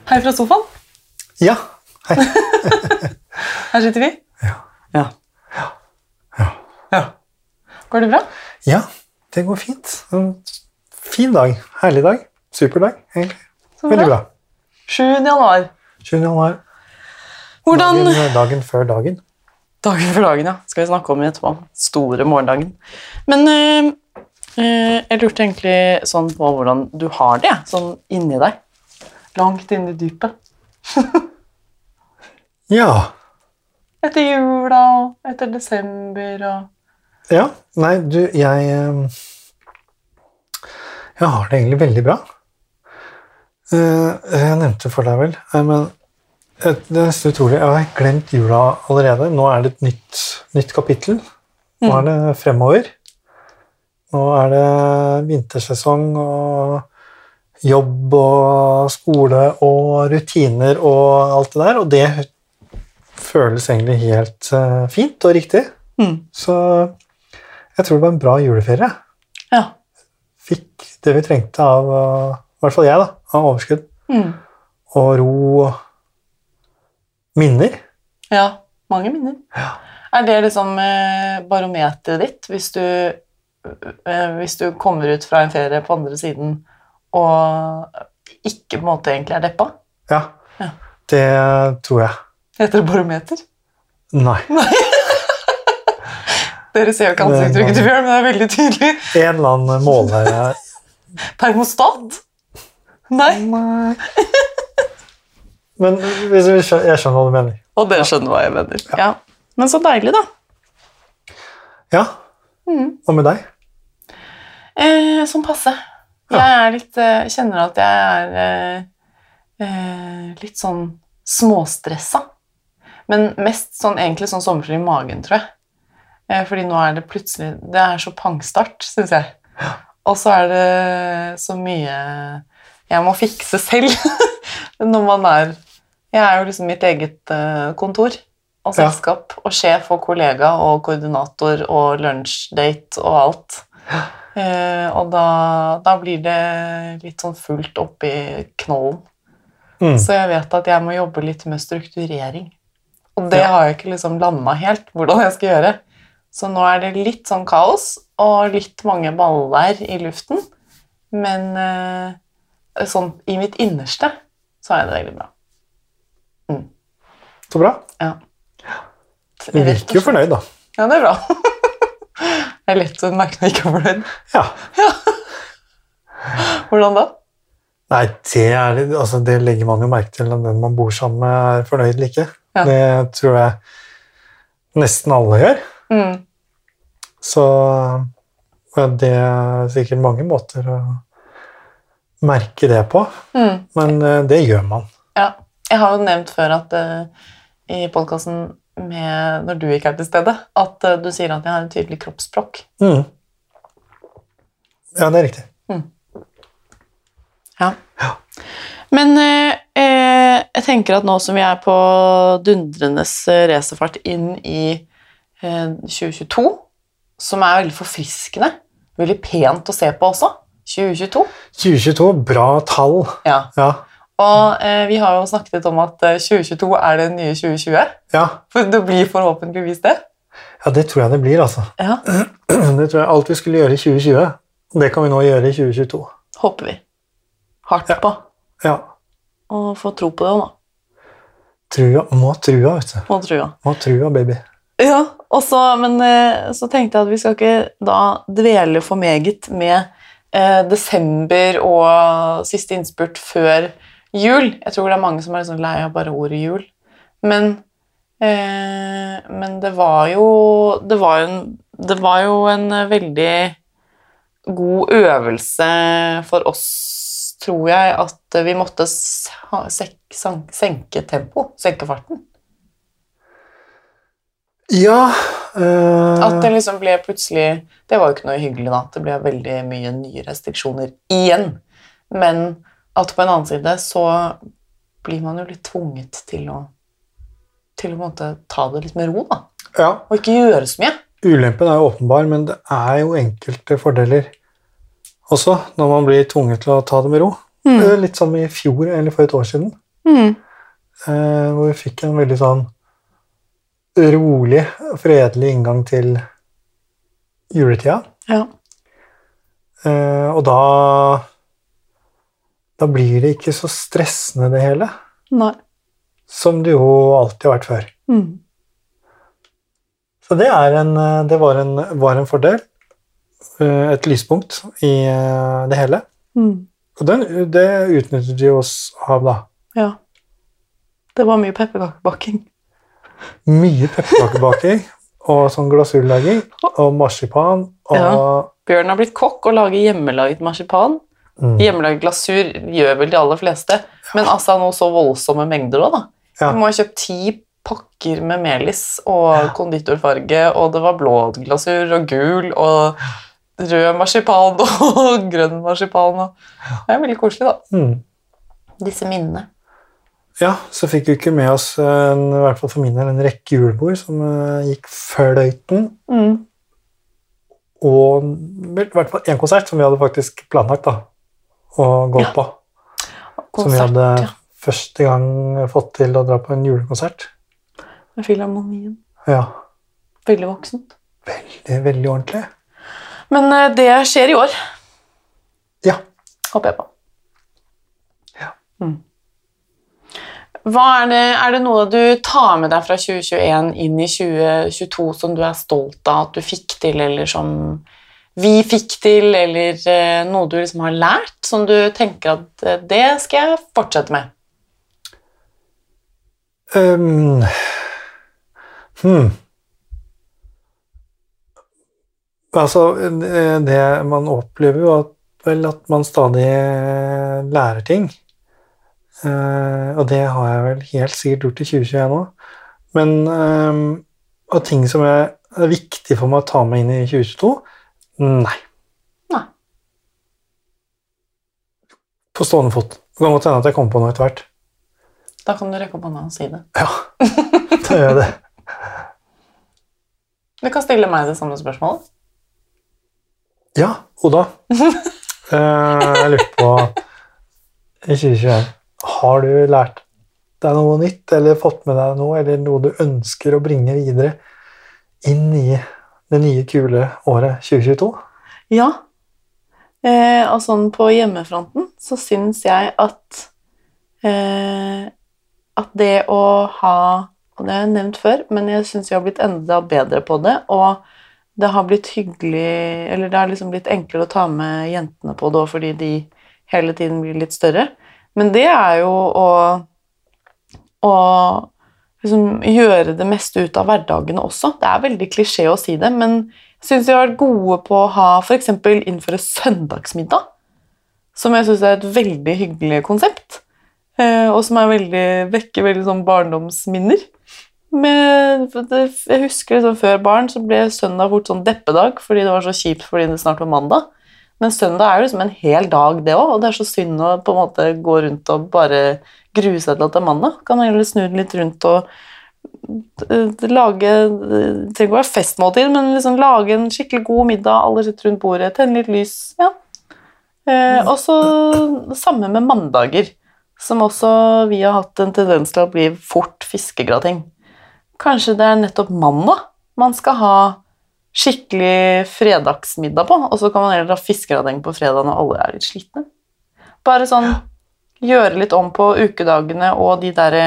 Hei fra sofaen. Ja, hei. Her sitter vi. Ja. Ja. Ja. Går det bra? Ja, det går fint. En fin dag, herlig dag, superdag, egentlig. Veldig bra. 7. januar. 7. januar. Hvordan... Dagen før dagen. Dagen før dagen, ja. Skal vi snakke om etterpå. Store morgendagen. Men jeg lurte egentlig sånn på hvordan du har det, sånn inni deg. Langt inn i dypet. Ja. Etter jula og etter desember og... Ja, nei, du, jeg har det egentlig veldig bra. Jeg nevnte for deg vel, men det er nesten utrolig. Jeg har glemt jula allerede. Nå er det et nytt kapittel. Nå er det fremover. Nå er det vintersesong og jobb og skole og rutiner og alt det der, og det føles egentlig helt fint og riktig. Så jeg tror det var en bra juleferie. Ja. Fikk det vi trengte av, i hvert fall jeg da, av overskudd. Og ro og minner. Ja, mange minner. Ja. Er det liksom barometeret ditt, hvis du kommer ut fra en ferie på andre siden og ikke på en måte egentlig er deppa? Ja, det tror jeg. Heter det barometer? Nei. Dere ser jo ikke ansiktsuttrykket til Bjørn, men det er veldig tydelig. En eller annen måler. Termostat? Nei. Men jeg skjønner hva du mener. Og dere skjønner hva jeg mener. Ja. Men så deilig da. Ja. Hva med deg? Som passe. Jeg kjenner at jeg er litt sånn småstressa. Men mest sånn, egentlig sånn sommerfri i magen, tror jeg. Fordi nå er det plutselig, det er så pangstart, synes jeg. Og så er det så mye jeg må fikse selv når man jeg er jo liksom mitt eget kontor og selskap, og sjef og kollega og koordinator og lunsjdate og alt. Og da blir det litt sånn fullt opp i knollen. Så jeg vet at jeg må jobbe litt med strukturering. Og det har jeg ikke liksom landet helt, hvordan jeg skal gjøre. Så nå er det litt sånn kaos, og litt mange baller i luften. Men sånn i mitt innerste, så er det veldig bra. Så bra. Ja. Du virker jo fornøyd, da. Ja, det er bra. Det er lett å merke når jeg ikke er fornøyd. Ja. Hvordan da? Nei, det legger man jo merke til når den man bor sammen med er fornøyd eller ikke. Ja. Det tror jeg nesten alle gjør. Så det er sikkert mange måter å merke det på, men det gjør man. Ja, jeg har jo nevnt før at i podcasten når du ikke er til stede, at du sier at jeg har en tydelig kroppsspråk. Ja, det er riktig. Ja. Men jeg tenker at nå som vi er på dundrenes racerfart inn i 2022, som er veldig forfriskende, veldig pent å se på også, 2022. 2022, bra tall. Ja. Og vi har jo snakket litt om at 2022 er det nye 2020. Ja. For det blir forhåpentligvis det. Ja, det tror jeg det blir, altså. Ja. Det tror jeg alt vi skulle gjøre i 2020, det kan vi nå gjøre i 2022. Håper vi. Hardt på. Ja. Og få tro på det da. Må trua, vet du. Må trua, baby. Ja, men så tenkte jeg at vi skal ikke da dvele for meget med desember og siste innspurt før jul. Jeg tror det er mange som er liksom lei av bare ordet jul. Men det var jo en veldig god øvelse for oss, tror jeg, at vi måtte senke tempo, senke farten. Ja. At det liksom ble plutselig, det var jo ikke noe hyggelig da, det ble veldig mye nye restriksjoner igjen. Men at på en annen side så blir man jo litt tvunget til å måtte ta det litt med ro da. Ja. Og ikke gjøre så mye. Ulempen er jo åpenbar, men det er jo enkelte fordeler også, når man blir tvunget til å ta det med ro. Litt som i fjor, eller for et år siden. Hvor vi fikk en veldig sånn rolig, fredelig inngang til juletida. Ja. Og da blir det ikke så stressende det hele, Nei. som det jo alltid har vært før. Så det var en fordel, et lyspunkt i det hele. Og det utnyttet vi oss av da. Ja. Det var mye pepperkakebaking. Mye pepperkakebaking, og sånn glasurlaging, og marsipan, og... Ja. Bjørn har blitt kokk og lager hjemmelaget marsipan. Hjemmelaget glasur gjør vel de aller fleste, men altså noe så voldsomme mengder også da. Ja. Vi må ha kjøpt 10 pakker med melis og konditorfarge, og det var blå glasur og gul og rød marsipan og grønn marsipan. Det er veldig koselig da. Disse minnene. Ja, så fikk vi ikke med oss, i hvert fall for min del, en rekke julebord som gikk fløyten. Og i hvert fall en konsert som vi hadde faktisk planlagt da, å gå på. Konsert, som vi hadde første gang fått til å dra på en julekonsert. Med Filharmonien. Ja. Veldig voksent. Veldig, veldig ordentlig. Men det skjer i år. Ja. Håper jeg på. Ja. Er det noe du tar med deg fra 2021 inn i 2022 som du er stolt av at du fikk til, eller som vi fikk til, eller noe du liksom har lært, som du tenker at det skal jeg fortsette med? Altså, det man opplever jo at man stadig lærer ting. Og det har jeg vel helt sikkert gjort i 2021 nå. Men av ting som er viktig for meg å ta med inn i 2022, nei. På stående fot. Det kan godt hende at jeg kommer på noe etter hvert. Da kan du rekke opp hånda og si det. Ja, da gjør jeg det. Du kan stille meg det samme spørsmålet. Ja, Oda. Jeg lurer på i 2021. Har du lært deg noe nytt, eller fått med deg noe, eller noe du ønsker å bringe videre inn i det nye, kule året 2022? Ja. Og sånn på hjemmefronten så synes jeg at det å ha, og det har jeg nevnt før, men jeg synes jeg har blitt enda bedre på det, og det har blitt hyggelig, eller det har liksom blitt enklere å ta med jentene på det, fordi de hele tiden blir litt større. Men det er jo å liksom gjøre det meste ut av hverdagene også. Det er veldig klisjé å si det, men jeg synes vi har vært gode på å ha, for eksempel innføre søndagsmiddag, som jeg synes er et veldig hyggelig konsept, og som vekker veldig sånn barndomsminner. Jeg husker liksom, før barn så ble søndag fort sånn deppedag, fordi det var så kjipt fordi det snart var mandag. Men søndag er jo liksom en hel dag det også, og det er så synd å på en måte gå rundt og bare grue seg til at det er mandag. Kan man heller snu den litt rundt og lage, det trenger ikke å være festmåltid, men liksom lage en skikkelig god middag, alle sitter rundt bordet, tenne litt lys, ja. Og så samme med mandager, som også vi har hatt en tendens til å bli fort fiskegrating. Kanskje det er nettopp mandag man skal ha skikkelig fredagsmiddag på, og så kan man heller ha fiskegrateng på fredag når alle er litt slitne. Bare sånn, gjøre litt om på ukedagene og de der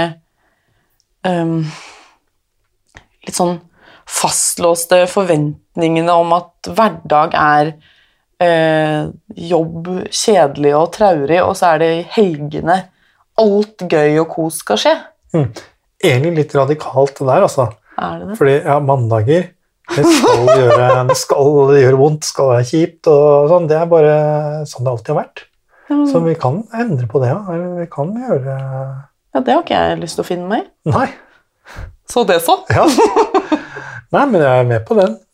litt sånn fastlåste forventningene om at hverdag er jobb, kjedelig og traurig, og så er det helgene alt gøy og kos skal skje. Egentlig litt radikalt det der, altså. Er det det? Fordi, ja, mandager, det skal gjøre vondt, skal være kjipt, og sånn. Det er bare sånn det alltid har vært. Så vi kan endre på det, ja. Vi kan gjøre... Ja, det har ikke jeg lyst til å finne meg i. Nei. Så det så? Ja. Nei, men jeg er med på den.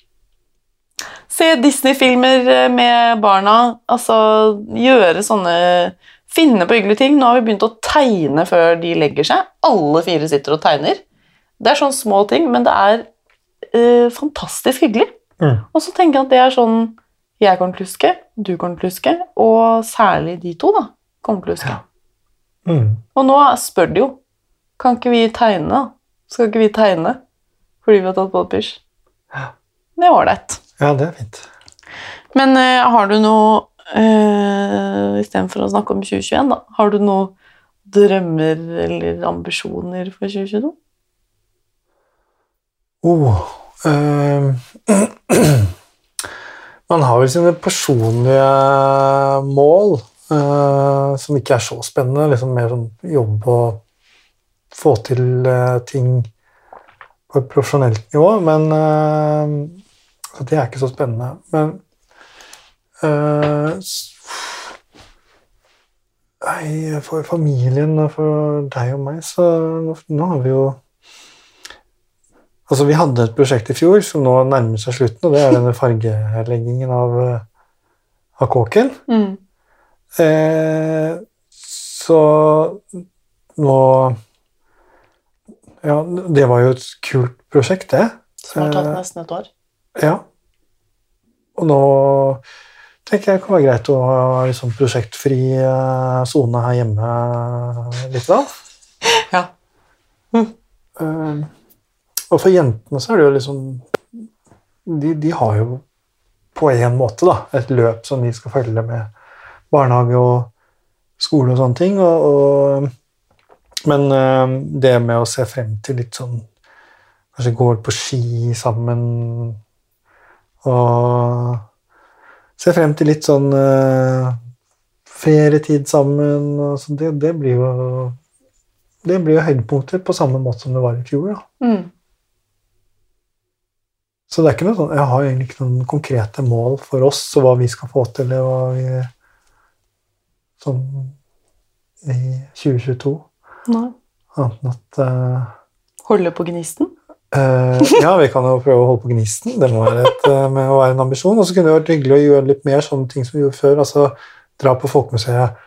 Se Disney-filmer med barna, altså gjøre sånne, finne på hyggelige ting. Nå har vi begynt å tegne før de legger seg. Alle 4 sitter og tegner. Det er sånne små ting, men det er fantastisk hyggelig. Og så tenker jeg at det er sånn, jeg kommer til å huske, du kommer til å huske, og særlig de 2 da, kommer til å huske. Ja. Og nå spør de jo, kan ikke vi tegne da? Skal ikke vi tegne? Fordi vi har tatt båtpysj. Ja. Det ålreit. Ja, det fint. Men har du noe, i stedet for å snakke om 2021 da, har du noe drømmer eller ambisjoner for 2022? Man har vel sine personlige mål, som ikke så spennende, liksom mer sånn jobb og få til ting på et profesjonelt nivå, men det ikke så spennende. Men for familien og for deg og meg, så nå har vi jo altså vi hadde et prosjekt i fjor som nå nærmer seg slutten, og det denne fargeleggingen av kåken. Så nå ja, det var jo et kult prosjekt, det. Som har tatt nesten et år. Ja. Og nå tenker jeg det kan være greit å ha liksom prosjektfri zone her hjemme litt da. Ja. Og for jentene så det jo liksom de har jo på en måte da, et løp som de skal følge med barnehage og skole og sånne ting, men det med å se frem til litt sånn kanskje gå på ski sammen og se frem til litt sånn ferietid sammen og så det blir jo høydepunkter på samme måte som det var i fjor da. Så det ikke noe sånn, jeg har egentlig ikke noen konkrete mål for oss og hva vi skal få til og hva vi sånn i 2022. Nei. Annet enn at holde på gnisten? Ja, vi kan jo prøve å holde på gnisten. Det må være med å være en ambisjon. Og så kunne det vært hyggelig å gjøre litt mer sånne ting som vi gjorde før. Altså dra på Folkemuseet.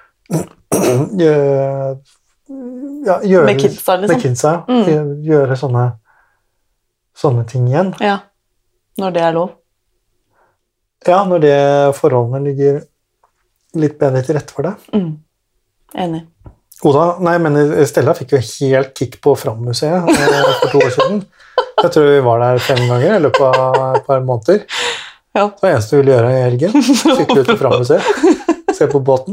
Gjøre, med kidsa, liksom. Med kidsa, gjøre sånne ting igjen. Ja, når det lov. Ja, når forholdene ligger litt bedre til rette for det. Enig. Oda, nei, men Stella fikk jo helt kick på Fram-museet for 2 år siden. Jeg tror vi var der 5 ganger i løpet av et par måneder. Ja. Det var det eneste vi ville gjøre i helgen. Sykle ut til Fram-museet, se på båten.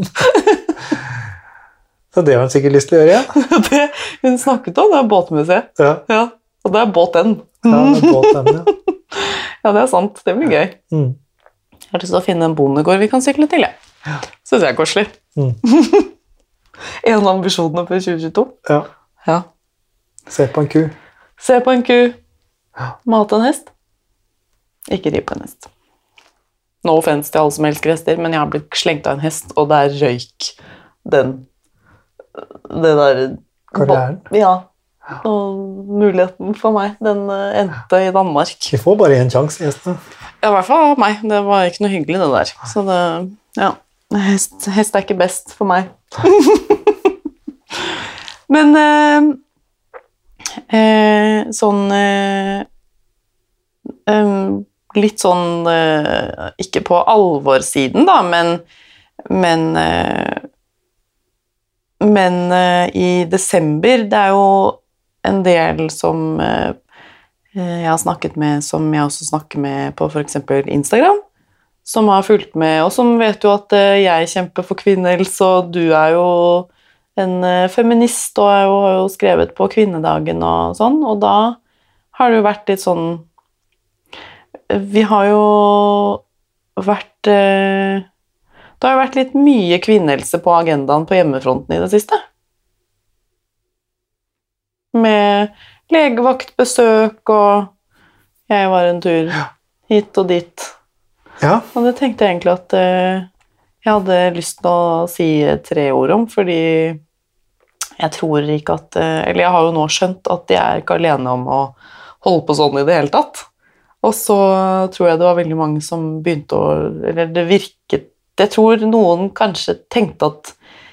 Så det var hun sikkert lyst til å gjøre igjen. Hun snakket om det båtmuseet. Ja. Ja, og det båten. Ja, det båten, ja. Ja, det sant. Det blir gøy. Jeg har lyst til å finne en bondegård vi kan sykle til, ja. Synes jeg koselig. En av ambisjonene for 2022. Ja. Ja. Se på en ku. Se på en ku. Mate en hest. Ikke ri på en hest. No offense til alle som elsker hester, men jeg har blitt slengt av en hest, og der røyk det der karrieren. Ja. Og muligheten for meg, den endte i Danmark. Vi får bare en sjanse i hestene. Ja, i hvert fall av meg. Det var ikke noe hyggelig det der. Så det, ja. Hest ikke best for meg. Men sånn litt sånn ikke på alvorsiden da, men i desember det jo en del som jeg har snakket med, som jeg også snakker med på for eksempel Instagram, som har fulgt med, og som vet jo at jeg kjemper for kvinnehelse, og du jo en feminist, og har jo skrevet på kvinnedagen og sånn, og da har det jo vært litt sånn, vi har jo vært, det har jo vært litt mye kvinnehelse på agendaen på hjemmefronten i det siste. Med legevaktbesøk, og jeg var en tur hit og dit. Ja. Og det tenkte jeg egentlig at jeg hadde lyst til å si 3 ord om, fordi jeg tror ikke at, eller jeg har jo nå skjønt at jeg ikke alene om å holde på sånn i det hele tatt. Og så tror jeg det var veldig mange som begynte å, eller det virket, jeg tror noen kanskje tenkte at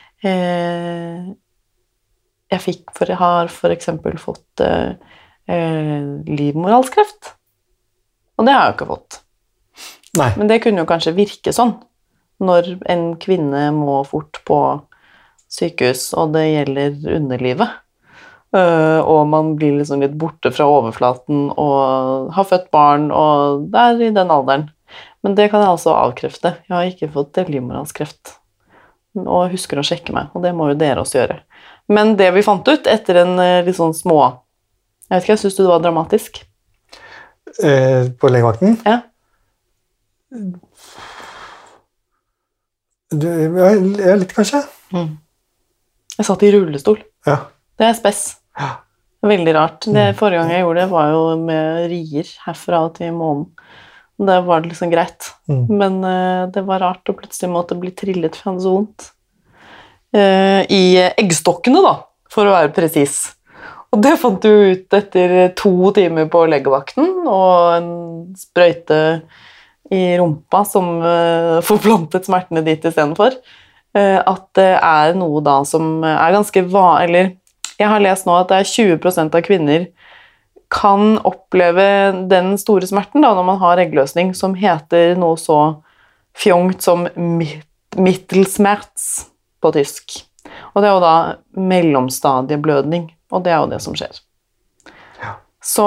jeg har for eksempel fått livmorhalskreft. Og det har jeg jo ikke fått. Nei. Men det kunne jo kanskje virke sånn, når en kvinne må fort på sykehus, og det gjelder underlivet. Og man blir liksom litt borte fra overflaten og har født barn, og det er i den alderen. Men det kan jeg altså avkrefte. Jeg har ikke fått livmorhalskreft. Og husker å sjekke meg, og det må jo dere også gjøre. Men det vi fant ut etter en litt sånn små... Jeg vet ikke, jeg synes det var dramatisk. På legevakten? Ja. Ja, litt kanskje. Jeg satt i rullestol. Ja. Det er spess. Ja. Veldig rart. Det forrige gang jeg gjorde det var jo med rier herfra til månen. Det var liksom greit. Men det var rart å plutselig måtte bli trillet for hans vondt. I eggstokkene da, for å være presis. Og det fant du ut etter 2 timer på legevakten, og en sprøyte i rumpa som forplantet smertene dit i stedet for. At det er noe da som er ganske eller jeg har lest nå at det er 20% av kvinner kan oppleve den store smerten da, når man har eggløsning, som heter noe så fjongt som Mittelsmerz på tysk. Og det er jo da mellomstadieblødning, og det er jo det som skjer. Ja. Så,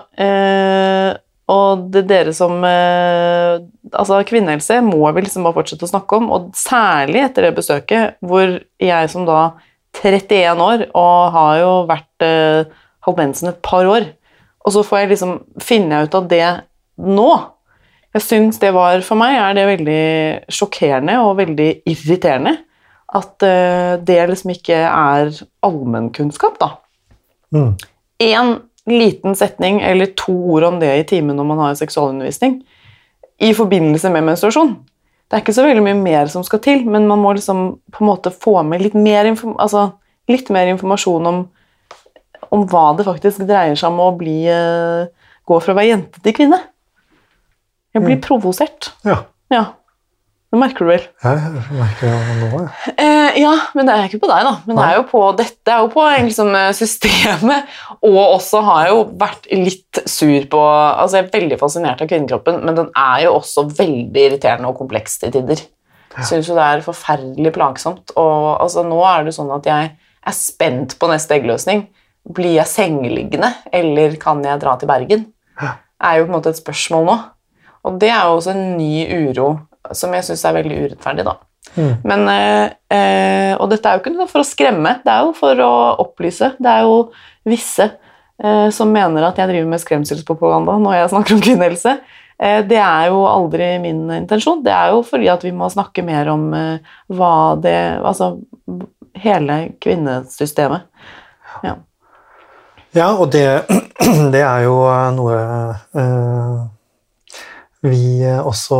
og det dere som, altså kvinnehelse må vi liksom bare fortsette å snakke om, og særlig etter det besøket, hvor jeg som da 31 år, og har jo vært holdt mensen et par år, og så får jeg liksom finne ut av det nå. Jeg synes det var, for meg er det veldig sjokkerende og veldig irriterende, at det liksom ikke er allmennkunnskap da. En liten setning eller 2 ord om det i timen når man har seksualundervisning, i forbindelse med menstruasjon. Det er ikke så veldig mye mer som skal til, men man må liksom på en måte få med litt mer informasjon om hva det faktisk dreier seg om å gå fra å være jente til kvinne. Jeg blir provosert. Ja. Ja. Det merker du vel? Jeg merker det nå, ja. Ja, men det er ikke på deg da. Men det er jo på dette, er jo på liksom, systemet, og også har jeg jo vært litt sur på, altså jeg er veldig fascinert av kvinnekroppen, men den er jo også veldig irriterende og kompleks til tider. Jeg synes jo det er forferdelig plagsomt, og altså, nå er det sånn at jeg er spent på neste eggløsning. Blir jeg sengeliggende, eller kan jeg dra til Bergen? Det er jo på en måte et spørsmål nå. Og det er jo også en ny uro, som jeg synes er veldig urettferdig da. Men, og dette er jo ikke noe for å skremme, det er jo for å opplyse. Det er jo visse som mener at jeg driver med skremselspropaganda når jeg snakker om kvinnehelse. Det er jo aldri min intensjon. Det er jo fordi at vi må snakke mer om hva det, altså hele kvinnesystemet. Ja. Ja, og det er jo noe vi også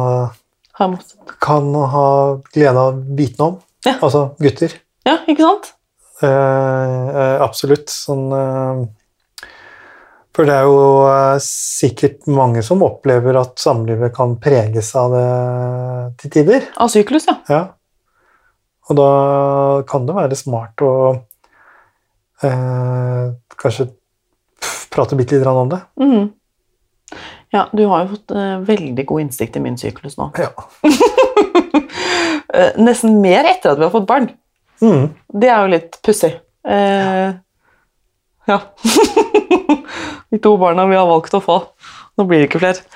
kan ha glede av viten om. Ja. Altså gutter. Ja, ikke sant? Absolutt. Sånn, for det er jo sikkert mange som opplever at samlivet kan preges av det til tider. Av syklus, ja. Ja. Og da kan det være smart å kanskje prate bitte litt om det. Ja, du har jo fått veldig god innsikt i min syklus nå. Ja. Nesten mer etter at vi har fått barn. Det er jo litt pussig. Ja. De 2 barna vi har valgt å få. Nå blir det ikke flere.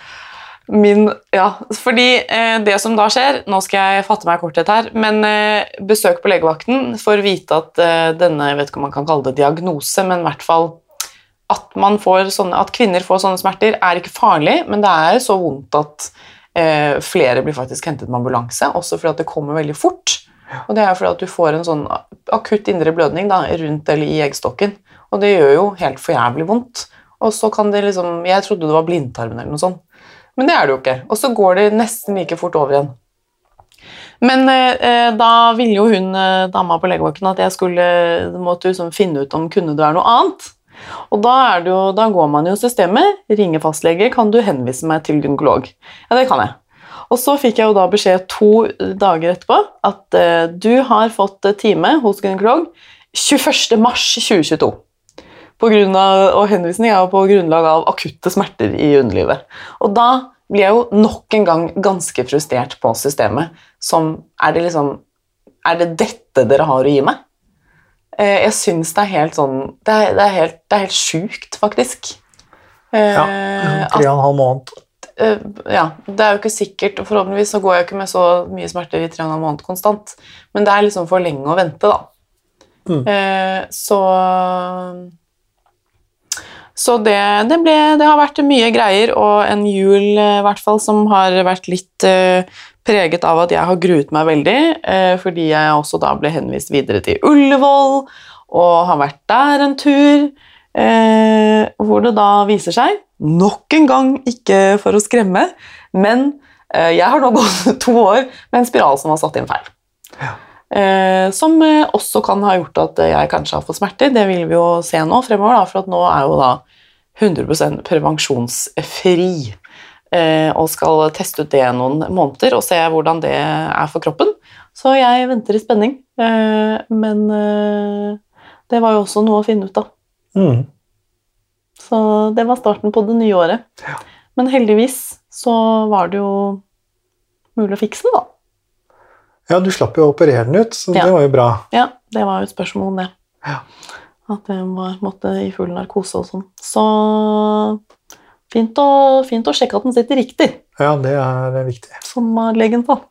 Fordi det som da skjer, nå skal jeg fatte meg korthet her, men besøk på legevakten for å vite at denne, jeg vet ikke om man kan kalle det diagnose, men i hvert fall at kvinner får sånne smerter er ikke farlig, men det er så vondt at flere blir faktisk hentet med ambulanse, også fordi at det kommer veldig fort. Og det er fordi at du får en sånn akutt indre blødning da, rundt eller i eggstokken, og det gjør jo helt for jævlig vondt. Og så kan det liksom, jeg trodde det var blindtarmen eller noe sånt, men det er det jo ikke. Og så går det nesten like fort over igjen. Men da ville jo hun, dama på legevakten, at jeg måtte liksom finne ut om kunne det være noe annet. Og da går man jo i systemet, ringer fastlege, kan du henvise meg til gynekolog? Ja, det kan jeg. Og så fikk jeg jo da beskjed 2 dager etterpå at du har fått time hos gynekolog 21. mars 2022. Og henvisning er jo på grunnlag av akutte smerter i underlivet. Og da blir jeg jo nok en gang ganske frustrert på systemet, som er det liksom det dette dere har å gi meg? Jeg synes det helt sånn, det er helt sykt, faktisk. Ja, 3,5 måned. Ja, det jo ikke sikkert, og forhåpentligvis så går jeg ikke med så mye smerter i 3,5 måned konstant, men det liksom for lenge å vente, da. Så det har vært mye greier, og en jul i hvert fall som har vært litt preget av at jeg har gruet meg veldig, fordi jeg også da ble henvist videre til Ullevål, og har vært der en tur, hvor det da viser seg, nok en gang ikke for å skremme, men jeg har nå gått 2 år med en spiral som har satt inn feil. Ja. Som også kan ha gjort at jeg kanskje har fått smerter. Det vil vi jo se nå fremover, da, for at nå jo da 100% prevensjonsfri, og skal teste ut det noen måneder og se hvordan det for kroppen. Så jeg venter i spenning, men det var jo også noe å finne ut av. Så det var starten på det nye året. Ja. Men heldigvis så var det jo mulig å fikse det, da. Ja, du slapp jo å operere den ut, så det var jo bra. Ja, det var jo et spørsmål om det. Ja. At det måtte i full narkose og sånn. Så fint å sjekke at den sitter riktig. Ja, det viktig. Som legen sa.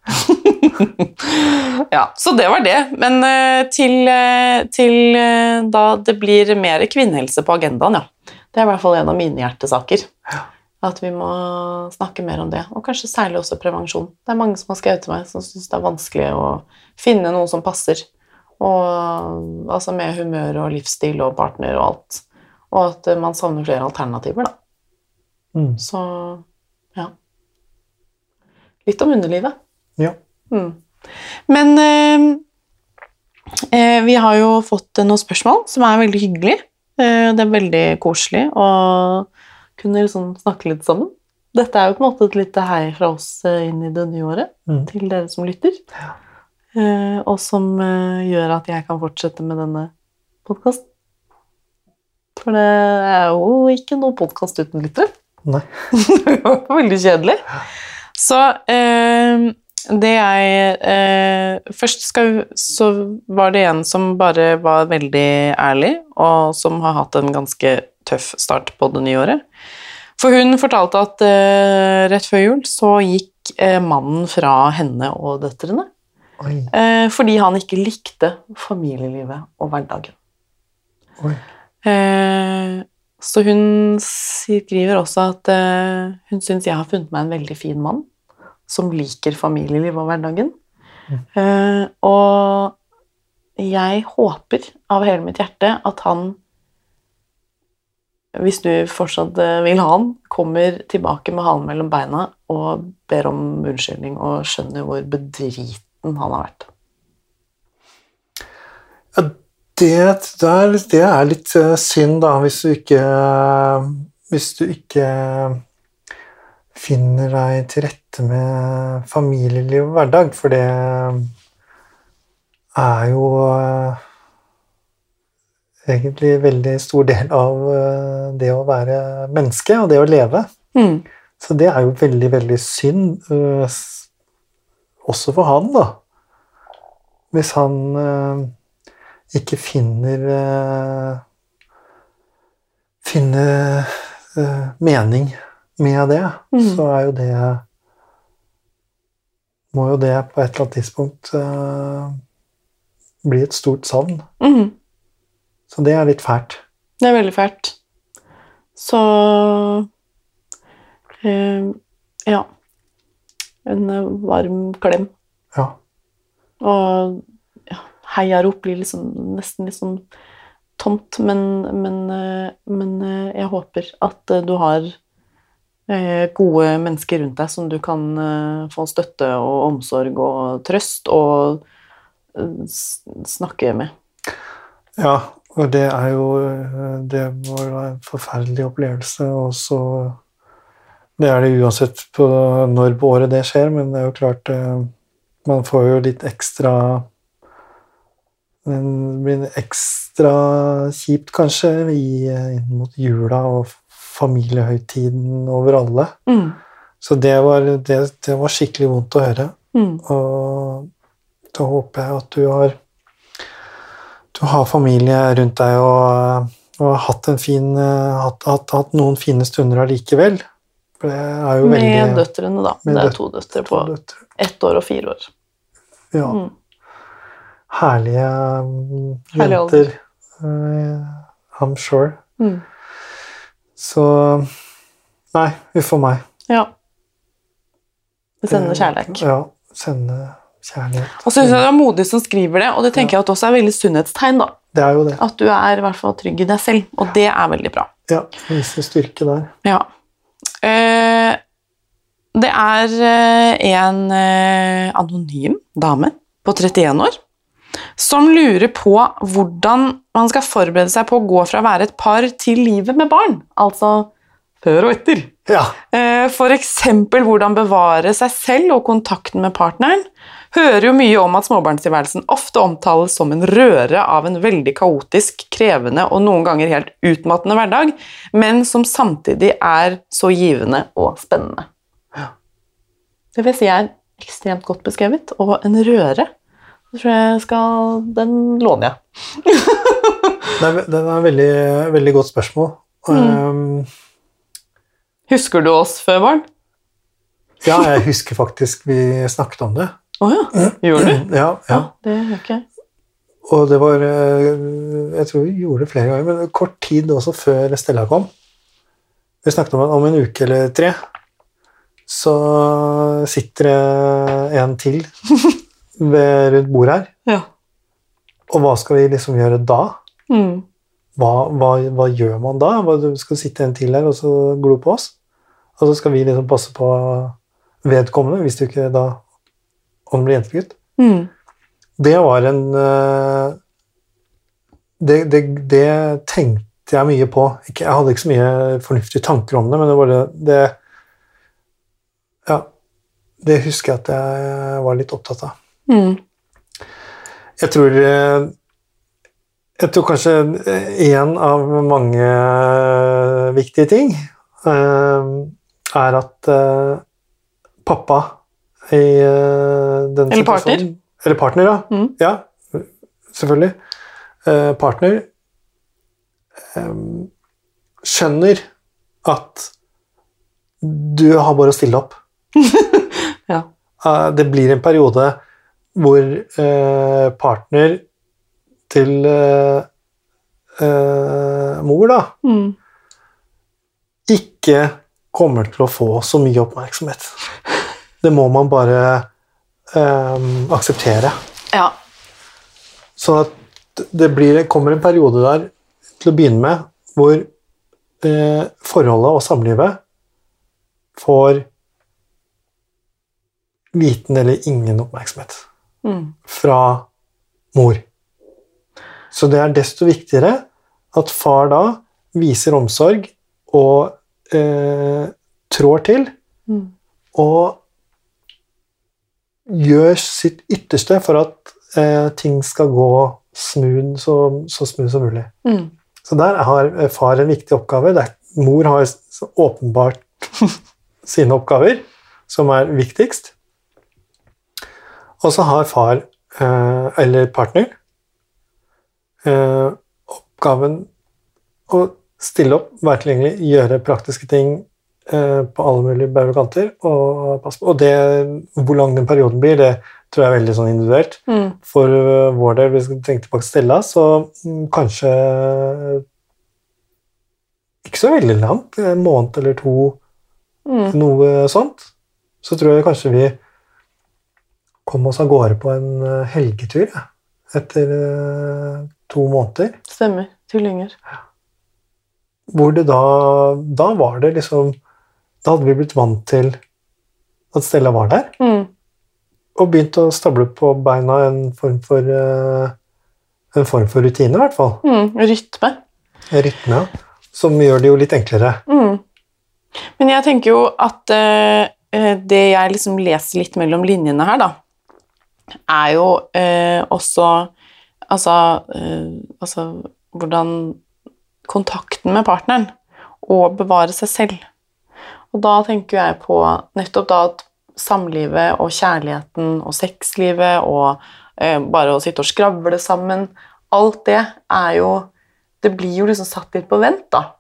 Ja, så det var det. Men til da det blir mer kvinnehelse på agendaen, ja. Det i hvert fall en av mine hjertesaker. Ja. At vi må snakke mer om det, og kanskje særlig også prevensjon. Det mange som har skrevet til meg som synes det vanskelig å finne noe som passer, og, altså med humør og livsstil og partner og alt, og at man savner flere alternativer, da. Så, ja. Litt om underlivet. Ja. Men vi har jo fått noen spørsmål som veldig hyggelig. Det veldig koselig, og kunne liksom snakke litt sammen. Dette jo på en måte et lite hei fra oss inn i det nye året, til dere som lytter, og som gjør at jeg kan fortsette med denne podcasten. For det jo ikke noe podcast uten lyttere. Nei. Det var veldig kjedelig. Så det først så var det en som bare var veldig ærlig, og som har hatt en ganske tøff start på det nye året. For hun fortalte at rett før jul så gikk mannen fra henne og døtrene, fordi han ikke likte familielivet og hverdagen. Oi. Så hun skriver også at hun synes jeg har funnet meg en veldig fin mann, som liker familieliv og hverdagen. Og jeg håper av hele mitt hjerte at han, hvis du fortsatt vil ha han, kommer tilbake med halen mellom beina og ber om unnskyldning og skjønner hvor bedriten han har vært. Ja, det litt synd da, hvis du ikke finner deg til rette med familieliv og hverdag, for det jo egentlig en veldig stor del av det å være menneske og det å leve. Så det jo veldig, veldig synd, også for han da. Hvis han ikke finner mening med det, så jo det må jo det på et eller annet tidspunkt bli et stort savn. Så det litt fælt. Det veldig fælt. Så ja, en varm klem. Ja. Og ja, heiarop blir liksom, nesten litt sånn tomt, men jeg håper at du har gode mennesker rundt deg som du kan få støtte og omsorg og trøst og snakke med. Ja, og det jo det må være en forferdelig opplevelse, og så det det uansett på når på året det skjer, men det jo klart man får jo litt ekstra det blir ekstra kjipt kanskje inn mot jula og familiehøytiden over alle. Så det var skikkelig vondt å høre. Og Da håper jeg at du har familie rundt deg og har hatt hatt noen fine stunder allikevel. For det jo Med veldig... døtrene da. Det 2 døtre på 1 år og 4 år. Ja. Herlige jenter. I'm sure. Så nei, vi får meg. Ja. Vi sender kjærlighet. Ja, sende kjærlighet. Og så synes jeg det modig som skriver det, og det tenker jeg at også veldig sunnhetstegn da. Det jo det. At du i hvert fall trygg i deg selv, og det veldig bra. Ja, viser styrke der. Ja. Det en anonym dame på 31 år som lurer på hvordan man skal forberede seg på å gå fra å være et par til livet med barn, altså før og etter. Ja. For eksempel hvordan bevare seg selv og kontakten med partneren. Hører jo mye om at småbarnstilværelsen ofte omtales som en røre av en veldig kaotisk, krevende og noen ganger helt utmattende hverdag, men som samtidig så givende og spennende. Det vil si ekstremt godt beskrevet, og en røre. Jeg tror den låner jeg. Det et veldig, veldig godt spørsmål. Husker du oss før barn? Ja, jeg husker faktisk vi snakket om det. Åja, gjorde du? Ja. Det gjør ikke jeg. Og det var, jeg tror vi gjorde det flere ganger, men kort tid også før Stella kom. Vi snakket om en uke eller 3, så sitter det en til rundt bordet her. Ja. Og hva skal vi liksom gjøre da? Hva gjør man da? Skal sitte en til her og så glo på oss? Og så skal vi liksom passe på vedkommende, hvis du ikke da om det blir jentegutt. Det var det tenkte jeg mye på. Jeg hadde ikke så mye fornuftige tanker om det, men det var det husker jeg at jeg var litt opptatt av. Jeg tror kanskje en av mange viktige ting at pappa i den eller partner. Eller partner, ja. Ja, selvfølgelig. Partner skjønner at du har bare å stille opp. Ja. Det blir en periode hvor partner til mor da ikke kommer til å få så mye oppmerksomhet. Det må man bare akseptere. Ja. Så at det kommer en periode der til å begynne med hvor forholdet og samlivet får liten eller ingen oppmerksomhet fra mor. Så det desto viktigere at far da viser omsorg og trår til og gjør sitt ytterste for at ting skal gå smooth, så smooth som mulig. Så der har far en viktig oppgave. Mor har åpenbart sine oppgaver, som viktigst. Og så har far, eller partner, oppgaven å stille opp, være tilgjengelig, gjøre praktiske ting på alle mulige bauger og kanter, og passe på. Og hvor lang den perioden blir, det tror jeg veldig sånn individuelt. For vår del, hvis vi tenker tilbake til Stella, så kanskje ikke så veldig langt, en måned eller 2, noe sånt. Så tror jeg kanskje vi kom oss av gårde på en helgetur etter 2 måneder. Stemmer, til Lynger. Hvor det da var det liksom, da hadde vi blitt vant til at Stella var der, og begynt å stable på beina en form for rutine i hvert fall. Rytme. Rytme, ja. Som gjør det jo litt enklere. Men jeg tenker jo at det jeg liksom leser litt mellom linjene her da, jo også altså hvordan kontakten med partneren og bevare seg selv. Og da tenker jeg på nettopp da at samlivet og kjærligheten og sexlivet og bare å sitte og skravle sammen, alt det jo, det blir jo liksom satt litt på vent da,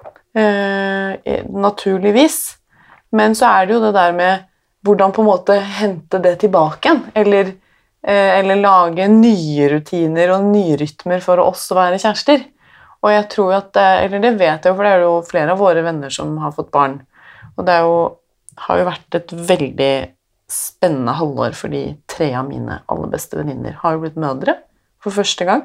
naturligvis. Men så det jo det der med hvordan på en måte hente det tilbake igjen, eller lage nye rutiner og nye rytmer for oss å være kjærester. Og jeg tror at, eller det vet jeg jo, for det jo flere av våre venner som har fått barn, og det har jo vært et veldig spennende halvår, fordi 3 av mine aller beste venninner har jo blitt mødre for første gang.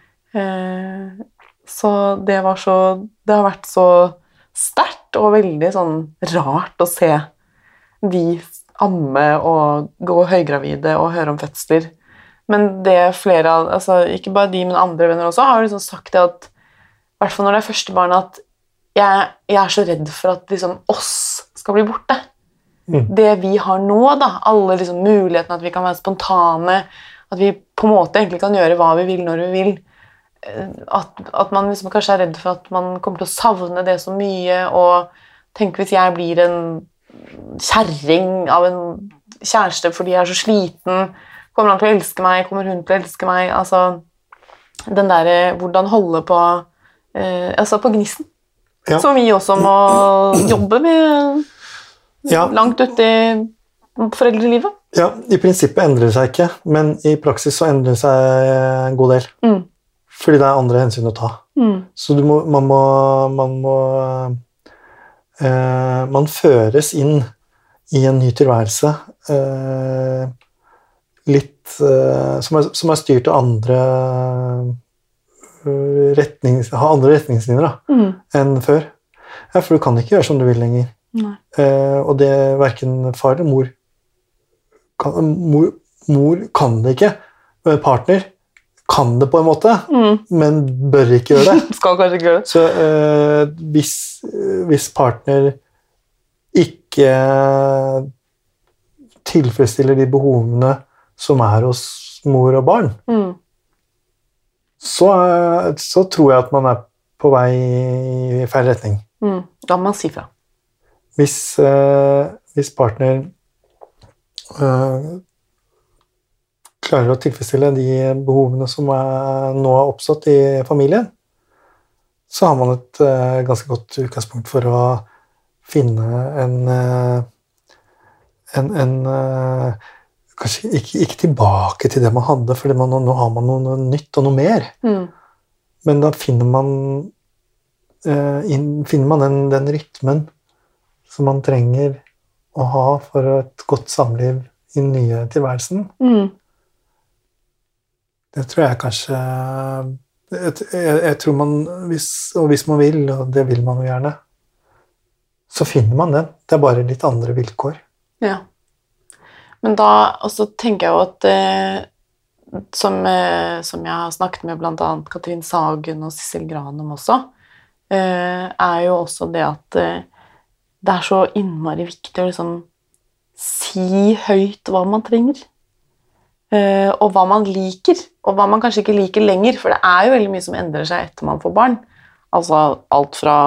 Så det har vært så sterkt og veldig sånn rart å se de amme og gå høygravide og høre om fødsler. Men det flere av, altså ikke bare de, men andre venner også, har liksom sagt det at, i hvert fall når det første barnet, at jeg så redd for at liksom oss skal bli borte. Det vi har nå da, alle liksom mulighetene, at vi kan være spontane, at vi på en måte egentlig kan gjøre hva vi vil når vi vil, at man liksom kanskje redd for at man kommer til å savne det så mye, og tenk hvis jeg blir en kjerring av en kjæreste fordi jeg så sliten, kommer han til å elske meg, kommer hun til å elske meg, altså den der, hvordan holde på, altså på gnisten, som vi også må jobbe med langt ut i foreldrelivet. Ja, i prinsippet endrer det seg ikke, men i praksis så endrer det seg en god del. Fordi det andre hensyn å ta. Så man føres inn i en ny tilværelse litt som styrt av andre retningslinjer enn før. Ja, for du kan ikke gjøre som du vil lenger. Og det hverken far eller mor kan det ikke. Partner kan det på en måte, men bør ikke gjøre det. Skal kanskje ikke gjøre det. Så hvis partner ikke tilfredsstiller de behovene som hos mor og barn, så tror jeg at man på vei i feil retning. Da må man si fra. Hvis partner klarer å tilfredsstille de behovene som nå har oppstått i familien, så har man et ganske godt utgangspunkt for å finne kanskje ikke tilbake til det man hadde, for nå har man noe nytt og noe mer. Men da finner man den rytmen som man trenger å ha for et godt samliv i den nye tilværelsen. Det tror jeg kanskje jeg tror man, hvis man vil, og det vil man jo gjerne, så finner man det. Det bare litt andre vilkår. Ja. Men da også tenker jeg jo at som jeg har snakket med blant annet Katrin Sagen og Sissel Granum også, jo også det at det så innmari viktig å liksom si høyt hva man trenger, og hva man liker, og hva man kanskje ikke liker lenger, for det jo veldig mye som endrer seg etter man får barn. Altså alt fra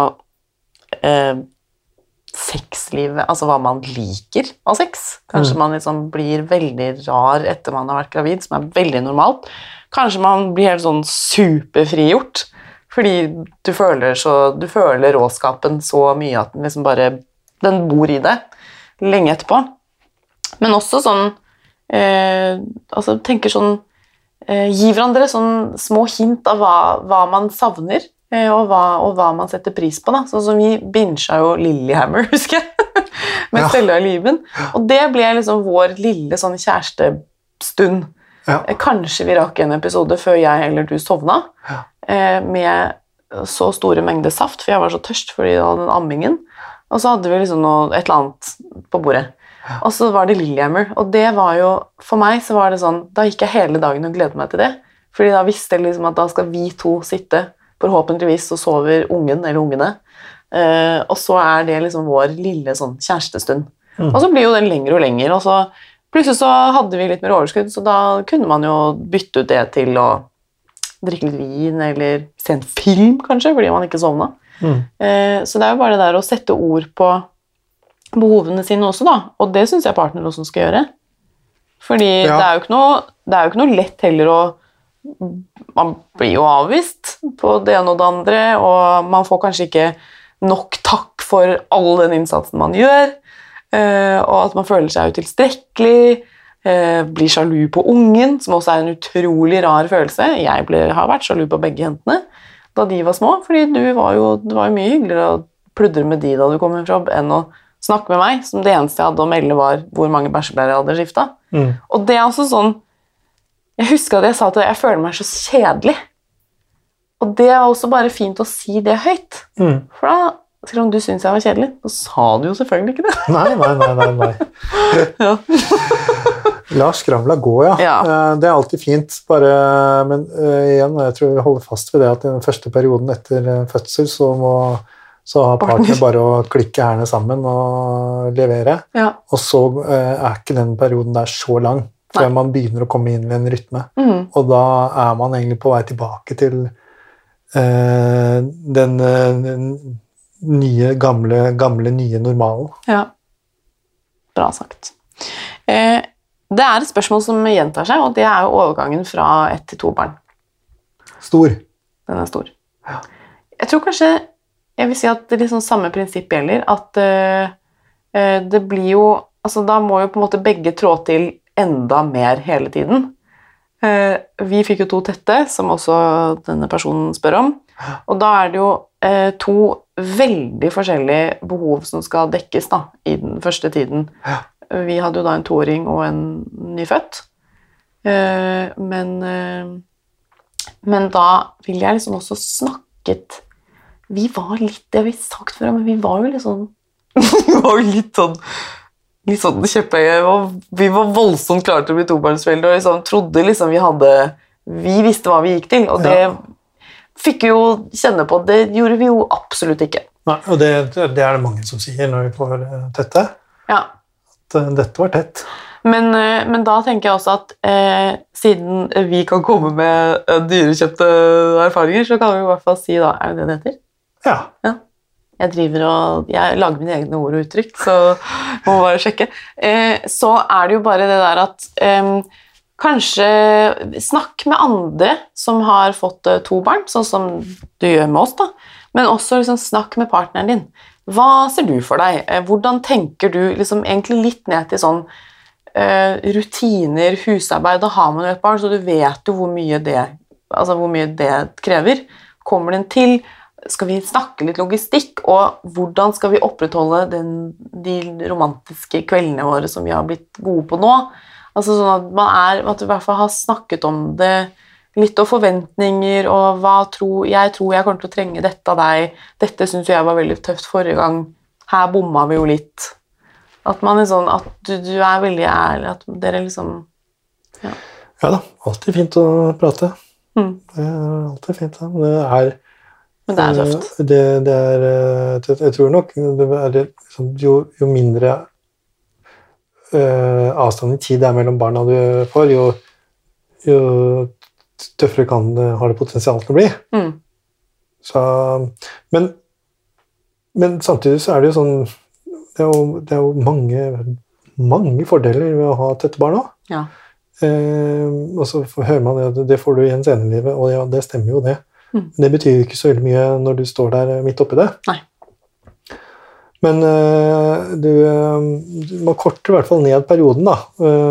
sexlivet, altså hva man liker av sex. Kanskje man liksom blir veldig rar etter man har vært gravid, som veldig normalt. Kanskje man blir helt sånn superfrigjort, fordi du føler råskapen så mye at den liksom bare, den bor i det lenge etterpå. Men også sånn, altså tenker sånn, gi hverandre sånn små hint av hva man savner, og hva man setter pris på da. Sånn som vi binget jo Lilyhammer, husker jeg, med Stella og Liven. Og det ble liksom vår lille sånn kjærestestund. Kanskje vi rakk en episode før jeg eller du sovna, med så store mengder saft, for jeg var så tørst fordi jeg hadde den ammingen. Og så hadde vi liksom et eller annet på bordet. Og så var det Lilyhammer, og det var jo, for meg så var det sånn, da gikk jeg hele dagen og gledet meg til det, fordi da visste jeg liksom at da skal vi to sitte, forhåpentligvis så sover ungen eller ungene, og så det liksom vår lille sånn kjærestestund. Og så blir jo den lengre og lengre, og så plutselig så hadde vi litt mer overskudd, så da kunne man jo bytte ut det til å drikke litt vin, eller se en film kanskje, fordi man ikke sovna. Så det jo bare det der å sette ord på behovene sine også da, og det synes jeg partner også skal gjøre. Fordi Ja. det er jo ikke noe lett heller man blir jo avvist på det ene og det andre, og man får kanskje ikke nok takk for all den innsatsen man gjør, og at man føler seg utilstrekkelig, blir sjalu på ungen, som også er en utrolig rar følelse. Jeg har vært sjalu på begge jentene da de var små, fordi det var jo mye hyggeligere å pludre med de da du kom fra jobb, enn å snakke med meg, som det eneste jeg hadde å melde var hvor mange bæsjeblærer jeg hadde skiftet. Og det er også sånn, jeg husker at jeg sa at jeg føler meg så kjedelig, og det er også bare fint å si det høyt, for da, selv om du synes jeg var kjedelig, så sa du jo selvfølgelig ikke det. Nei. Ja. La skravla gå, ja. Ja. Det er alltid fint, men igjen, jeg tror vi holder fast ved det at i den første perioden etter fødsel så har partner bare å klikke herne sammen og levere, og så er ikke den perioden der så lang, før man begynner å komme inn i en rytme, og da er man egentlig på vei tilbake til den nye, gamle, nye normalen. Ja, bra sagt. Det er et spørsmål som gjentar seg, og det er jo overgangen fra 1 til 2 barn. Stor. Den er stor. Ja. Jeg tror kanskje, jeg vil si at det liksom samme prinsipp gjelder, at det blir jo, altså da må jo på en måte begge trå til enda mer hele tiden. Vi fikk jo 2 tette, som også denne personen spør om, og da er det jo 2 veldig forskjellige behov som skal dekkes da, i den første tiden. Ja. Vi hadde jo da en 2-åring og en nyfødt, men da vil jeg liksom også snakket, vi var litt, det har vi sagt før, men vi var jo litt sånn, litt sånn kjøpøye, og vi var voldsomt klare til å bli 2-barnsforeldre, og liksom, trodde liksom vi visste hva vi gikk til, og det fikk vi jo kjenne på, det gjorde vi jo absolutt ikke. Nei, og det er det mange som sier når vi får tette. Ja. At dette var tett. Men da tenker jeg også at siden vi kan komme med dyrekjøpte erfaringer, så kan vi i hvert fall si da, er det det heter? Ja. Jeg lager mine egne ord og uttrykk, så må man bare sjekke. Så er det jo bare det der at kanskje snakk med andre som har fått 2 barn, sånn som du gjør med oss da, men også liksom snakk med partneren din. Hva ser du for deg? Hvordan tenker du liksom egentlig litt ned til sånn rutiner, husarbeid, da har man jo et barn, så du vet jo hvor mye det krever. Kommer den til? Skal vi snakke litt logistikk, og hvordan skal vi opprettholde de romantiske kveldene våre som vi har blitt gode på nå? Altså sånn at du i hvert fall har snakket om det litt, og forventninger, og jeg tror jeg kommer til å trenge dette av deg, dette synes jeg var veldig tøft forrige gang, her bomma vi jo litt. At man er sånn, at du er veldig ærlig, at dere liksom, Ja da, alltid fint å prate. Det er alltid fint, men det er tøft. Jeg tror nok, jo mindre avstand i tid det er mellom barna du får, jo tøffere har det potensial til å bli. Så, men samtidig så er det jo sånn, det er jo mange fordeler ved å ha tette barn også. Ja. Og så hører man at det får du igjen senere i livet, og ja, det stemmer jo det. Det betyr jo ikke så veldig mye når du står der midt oppi det. Nei. Men man korter i hvert fall ned perioden da,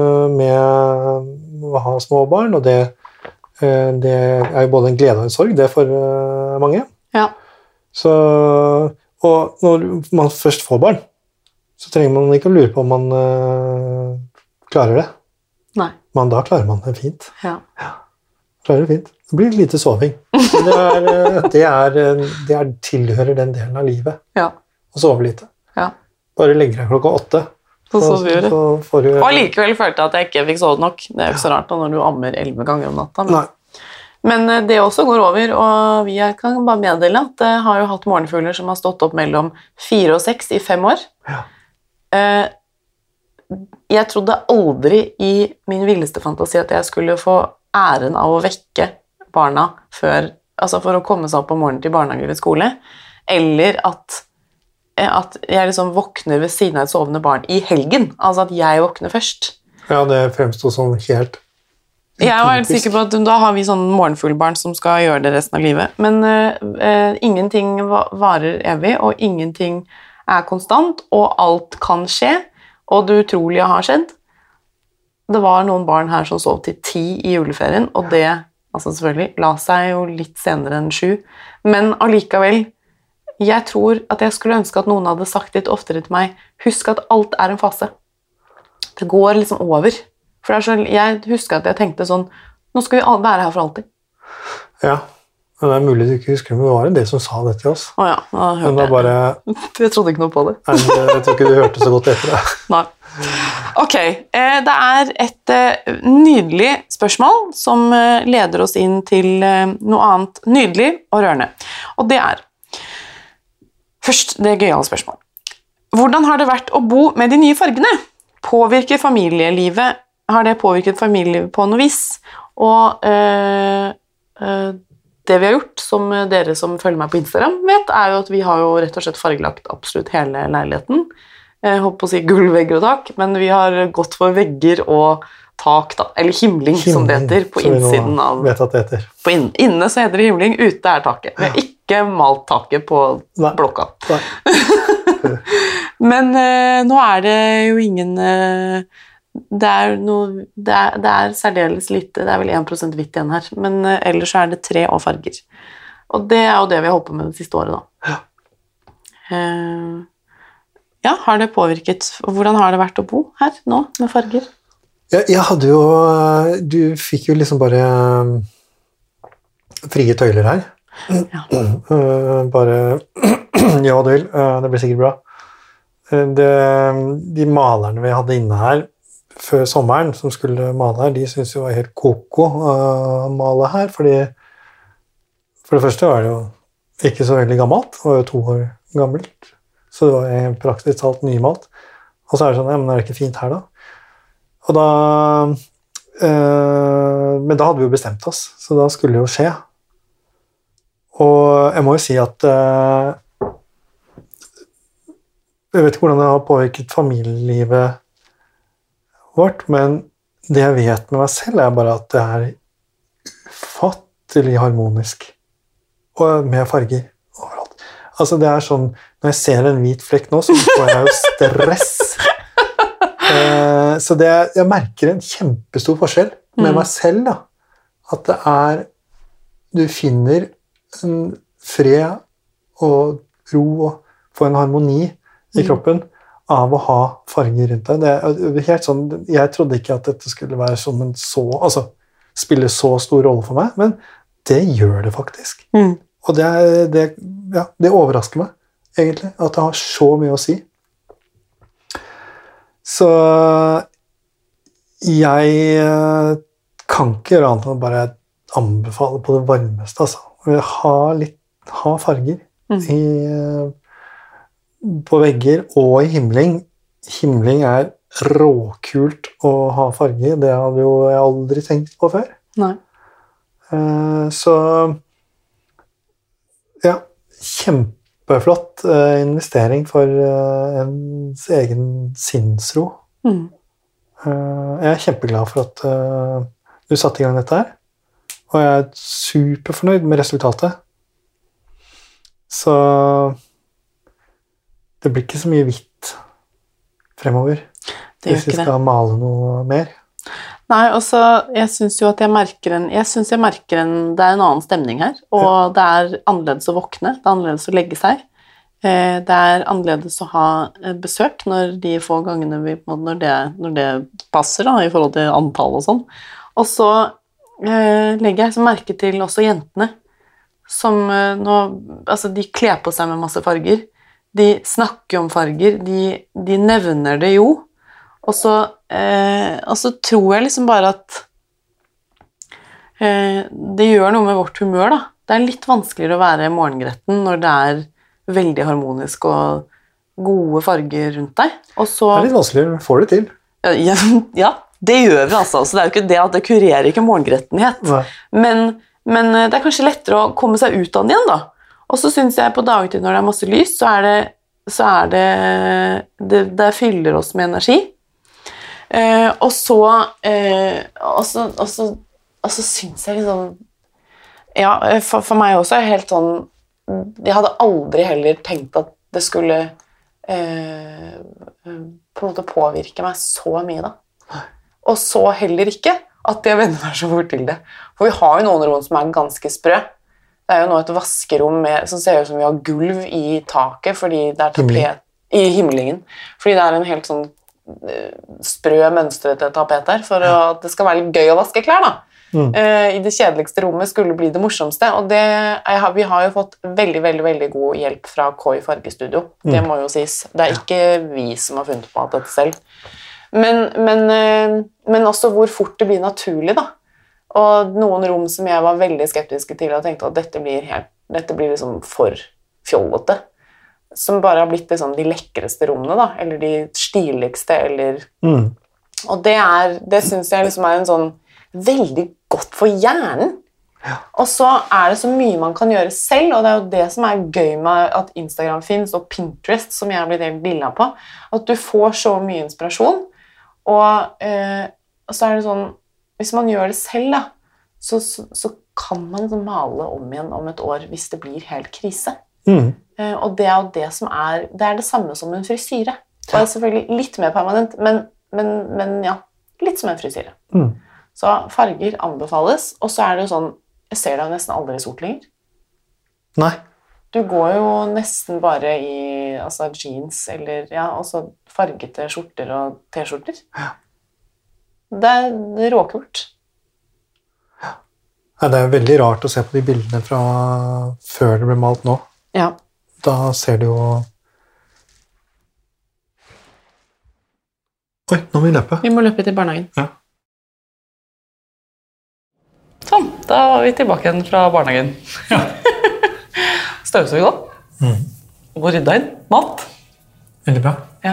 med å ha små barn, og det er jo både en glede og en sorg, det for mange. Ja. Så, og når man først får barn, så trenger man ikke å lure på om man klarer det. Nei. Men da klarer man det fint. Ja. Klarer det fint. Det blir lite soving. Det tilhører den delen av livet. Ja. Å sove lite. Ja. Bare legger deg 8. Og likevel følte jeg at jeg ikke fikk sovet nok. Det er jo ikke så rart da, når du ammer 11 ganger om natta. Men det også går over, og vi kan bare meddele at jeg har jo hatt morgenfugler som har stått opp mellom 4 og 6 i 5 år. Ja. Jeg trodde aldri i min villeste fantasi at jeg skulle få æren av å vekke barna før, altså for å komme seg opp om morgenen til barnehage eller skole, eller at at jeg liksom våkner ved siden av et sovende barn i helgen, altså at jeg våkner først. Ja, det fremstod som helt Jeg var helt sikker på at da har vi sånn morgenfuglbarn som skal gjøre det resten av livet, men ingenting varer evig, og ingenting er konstant, og alt kan skje, og det utrolige har skjedd. Det var noen barn her som sov til 10 i juleferien, og det, altså selvfølgelig, la seg jo litt senere enn 7, men allikevel, jeg tror at jeg skulle ønske at noen hadde sagt litt oftere til meg, husk at alt er en fase. Det går liksom over. For det er så, jeg husker at jeg tenkte sånn, nå skal vi alle være her for alltid. Ja, men det er mulig du ikke husker, men det var en del som sa det til oss. Åja, da hørte men det var bare... Jeg trodde ikke noe på det. Nei, jeg tror ikke du hørte så godt etter det. Nei. Ok, det er et nydelig spørsmål som leder oss inn til noe annet nydelig og rørende. Og det er, først det gøyale spørsmål. Hvordan har det vært å bo med de nye fargene? Påvirker familielivet, har det påvirket familielivet på noe vis? Og det vi har gjort, som dere som følger meg på Instagram vet, er jo at vi har jo rett og slett fargelagt absolutt hele leiligheten. Jeg håper å si gulvvegger og tak, men vi har gått for vegger og tak, da, eller himling som det heter, på innsiden av... Vet at det heter. Inne så heter det himling, ute er taket. Vi har ikke malt taket på blokka. Nei. Men nå er det jo ingen... Det er særdeles lite, det er vel 1% hvitt igjen her, men ellers er det 3 og farger. Og det er jo det vi har holdt på med det siste året da. Ja, har det påvirket? Hvordan har det vært å bo her nå med farger? Ja, jeg hadde jo... Du fikk jo liksom bare frie tøyler her. Ja. Bare... Ja, du vil. Det blir sikkert bra. De malerne vi hadde inne her før sommeren, som skulle male her, de synes jo var helt koko å male her, fordi for det første var det jo ikke så veldig gammelt, det var jo 2 år gammelt, så det var praktisk talt nymalt. Og så er det sånn, ja, men er det ikke fint her da? Og da, men da hadde vi jo bestemt oss, så da skulle det jo skje. Og jeg må jo si at jeg vet ikke hvordan det har påvirket familielivet vårt, men det jeg vet med meg selv er bare at det er ufattelig harmonisk, og med farger overalt. Altså det er sånn, når jeg ser en hvit flekk nå, så får jeg jo stress. Så jeg merker en kjempestor forskjell med meg selv da, at det er, du finner en fred og ro og får en harmoni i kroppen av å ha farger rundt deg. Det er helt sånn, jeg trodde ikke at dette skulle være som en altså spille så stor rolle for meg, men det gjør det faktisk. Og det overrasker meg egentlig, at det har så mye å si. Så jeg kan ikke gjøre annet enn å bare anbefale på det varmeste, altså. Ha farger på vegger og i himling. Himling er råkult å ha farger, det hadde jo jeg aldri tenkt på før. Nei. Så ja, kjempeflott investering for ens egen sinnsro. Jeg er kjempeglad for at du satte i gang dette her, og jeg er superfornøyd med resultatet. Så det blir ikke så mye hvitt fremover hvis vi skal male noe mer. Nei, og så jeg synes jo at jeg merker det er en annen stemning her, og det er annerledes å våkne, det er annerledes å legge seg, det er annerledes å ha besøk når de få gangene når det passer da, i forhold til antall og sånn. Og så legger jeg så merke til også jentene, som nå, altså de kler på seg med masse farger, de snakker om farger, de nevner det jo, og så tror jeg liksom bare at det gjør noe med vårt humør da. Det er litt vanskeligere å være morgengretten når det er veldig harmonisk og gode farger rundt deg. Og så, det er litt vanskeligere, men får det til. Ja, det gjør vi altså. Så det er jo ikke det at det kurerer ikke morgengrettenhet. Men det er kanskje lettere å komme seg ut av den igjen da. Og så synes jeg på dagtid når det er masse lys, så er det så det fyller oss med energi. Og så synes jeg liksom ja, for meg også er helt sånn jeg hadde aldri heller tenkt at det skulle på en måte påvirke meg så mye da. Og så heller ikke at jeg venner meg så fort til det. For vi har jo noen rom som er ganske sprø. Det er jo nå et vaskerom som ser ut som vi har gulv i taket fordi det er tapet i himlingen. Fordi det er en helt sånn sprø mønstrete tapet der for at det skal være litt gøy å vaske klær da. I det kjedeligste rommet skulle bli det morsomste, og vi har jo fått veldig, veldig, veldig god hjelp fra Koi Fargestudio. Det må jo sies. Det er ikke vi som har funnet på dette selv. Men også hvor fort det blir naturlig da. Og noen rom som jeg var veldig skeptiske til og tenkte at dette blir liksom for fjollete. Som bare har blitt liksom de lekreste rommene da, eller de stiligste, eller... Og det synes jeg liksom er en sånn veldig godt for hjernen. Ja. Og så er det så mye man kan gjøre selv, og det er jo det som er gøy med at Instagram finnes, og Pinterest, som jeg har blitt helt bildet på, at du får så mye inspirasjon, og så er det sånn, hvis man gjør det selv da, så kan man male om igjen om et år hvis det blir helt krise. Og det er jo det som det er det samme som en frisyre. Det er selvfølgelig litt mer permanent, men ja, litt som en frisyre. Så farger anbefales, og så er det jo sånn, jeg ser deg nesten aldri i sort lenger. Nei. Du går jo nesten bare i jeans, eller ja, også fargete skjorter og t-skjorter. Ja. Det er råkult. Ja. Det er veldig rart å se på de bildene fra før det ble malt nå. Ja. Da ser du jo... Oi, nå må vi løpe. Vi må løpe til barnehagen. Ja. Sånn, da var vi tilbake igjen fra barnehagen. Ja. Støvsug da. Og rydda inn mat. Veldig bra. Ja.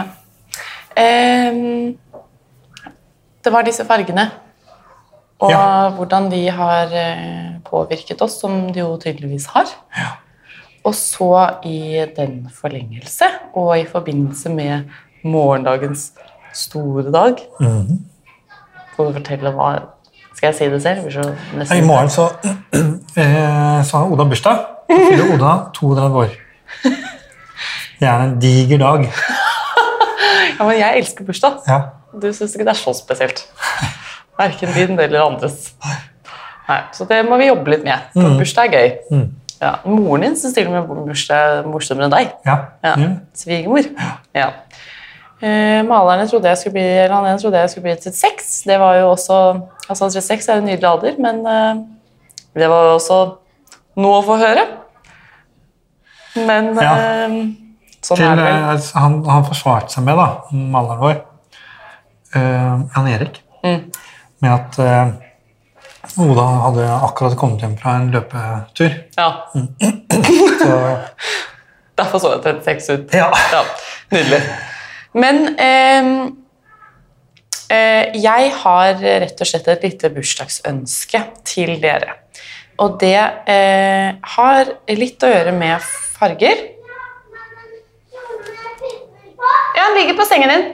Det var disse fargene, og hvordan de har påvirket oss, som de jo tydeligvis har. Ja. Og så i den forlengelse, og i forbindelse med morgendagens store dag, får du fortelle hva... Skal jeg si det selv? I morgen så har Oda bursdag. Så fyller Oda 32 år. Det er en diger dag. Ja, men jeg elsker bursdag. Ja. Du synes ikke det er så spesielt. Hverken din eller andres. Nei, så det må vi jobbe litt med. For bursdag er gøy. Ja, moren din synes til og med bursdag er morsommere enn deg. Ja. Svigermor. Ja. Malerne trodde jeg skulle bli 36. Det var jo også, 36 er en nydelig alder, men det var jo også noe å få høre. Men sånn er det. Han forsvarte seg med da, maleren vår, Jan Erik, med at Oda hadde akkurat kommet hjem fra en løpetur. Ja. Så... Derfor så jeg 36 ut. Ja. Ja, nydelig. Men jeg har rett og slett et lite bursdagsønske til dere. Og det har litt å gjøre med farger. Ja, han ligger på sengen din.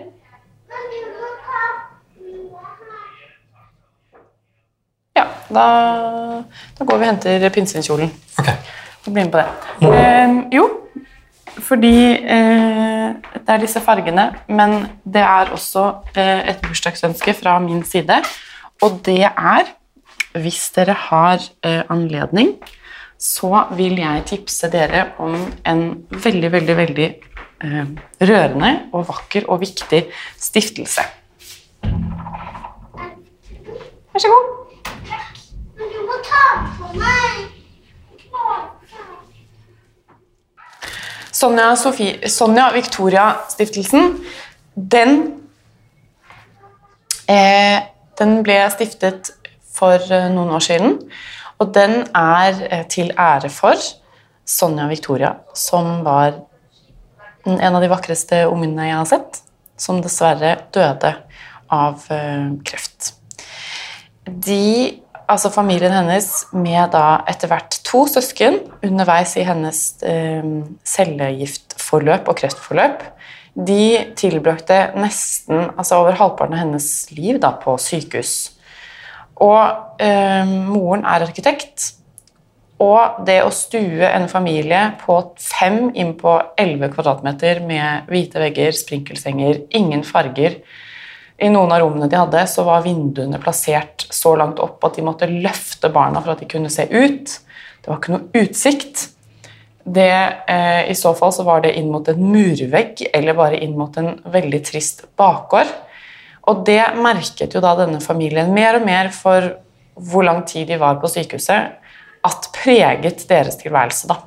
Ja, da går vi og henter pinsevinkjolen. Ok. Så blir vi på det. Jo, fordi det er disse fargene, men det er også et bursdagsønske fra min side, og det er, hvis dere har anledning, så vil jeg tipse dere om en veldig, veldig, veldig rørende og vakker og viktig stiftelse. Vær så god. Men du må ta på meg. Sonja Victoria Stiftelsen, den ble stiftet for noen år siden, og den er til ære for Sonja Victoria, som var en av de vakreste ungene jeg har sett, som dessverre døde av kreft. De altså familien hennes med da etter hvert 2 søsken underveis i hennes cellegiftforløp og kreftforløp, de tilbragte nesten, altså over halvparten av hennes liv da, på sykehus. Og moren er arkitekt, og det å stue en familie på 5 inn på 11 kvadratmeter med hvite vegger, sprinkelsenger, ingen farger. I noen av rommene de hadde, så var vinduene plassert så langt opp at de måtte løfte barna for at de kunne se ut. Det var ikke noe utsikt. I så fall så var det inn mot en murvegg, eller bare inn mot en veldig trist bakgård. Og det merket jo da denne familien mer og mer for hvor lang tid de var på sykehuset, at preget deres tilværelse da.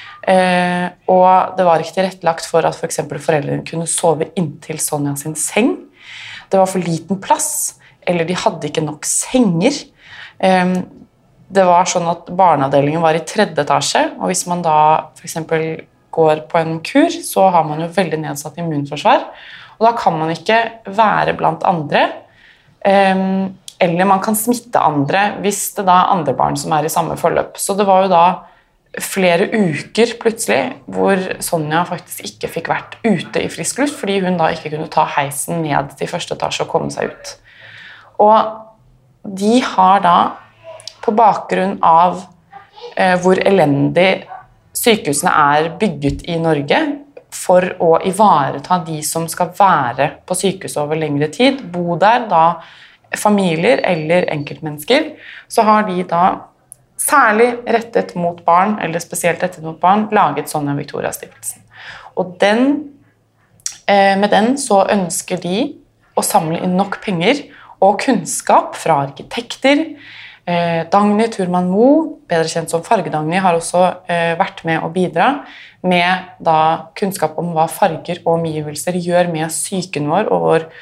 Og det var ikke tilrettelagt for at for eksempel foreldrene kunne sove inntil Sonja sin seng. Det var for liten plass, eller de hadde ikke nok senger. Det var sånn at barneavdelingen var i 3. etasje, og hvis man da for eksempel går på en kur, så har man jo veldig nedsatt immunforsvar, og da kan man ikke være blant andre, eller man kan smitte andre hvis det da er andre barn som er i samme forløp. Så det var jo da flere uker plutselig hvor Sonja faktisk ikke fikk vært ute i frisk luft, fordi hun da ikke kunne ta heisen ned til 1. etasje og komme seg ut. Og de har da, på bakgrunn av hvor elendig sykehusene er bygget i Norge, for å ivareta de som skal være på sykehuset over lengre tid, bo der da familier eller enkeltmennesker, så har de da særlig rettet mot barn, eller spesielt rettet mot barn, laget Sonja Victoria-stiftelsen. Og med den så ønsker de å samle inn nok penger og kunnskap fra arkitekter. Dagny Turman Moe, bedre kjent som Farge-Dagny, har også vært med å bidra med da kunnskap om hva farger og omgivelser gjør med psyken vår og vår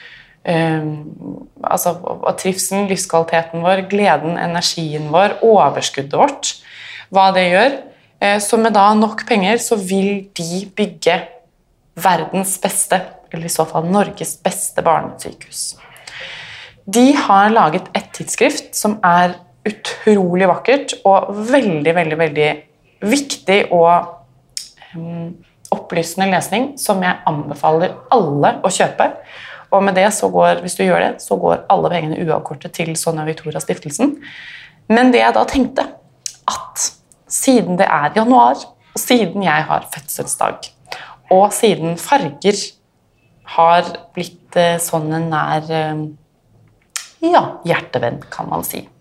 altså trivselen, livskvaliteten vår, gleden, energien vår, overskuddet vårt, hva det gjør. Så med da nok penger så vil de bygge verdens beste, eller i så fall Norges beste barnesykehus. De har laget et tidsskrift som er utrolig vakkert og veldig, veldig, veldig viktig og opplysende lesning som jeg anbefaler alle å kjøpe. Og med det så går, hvis du gjør det, så går alle pengene uavkortet til Sonja Victoria-stiftelsen. Men det jeg da tenkte, at siden det er januar, og siden jeg har fødselsdag, og siden farger har blitt sånn en nær hjertevenn, kan man si.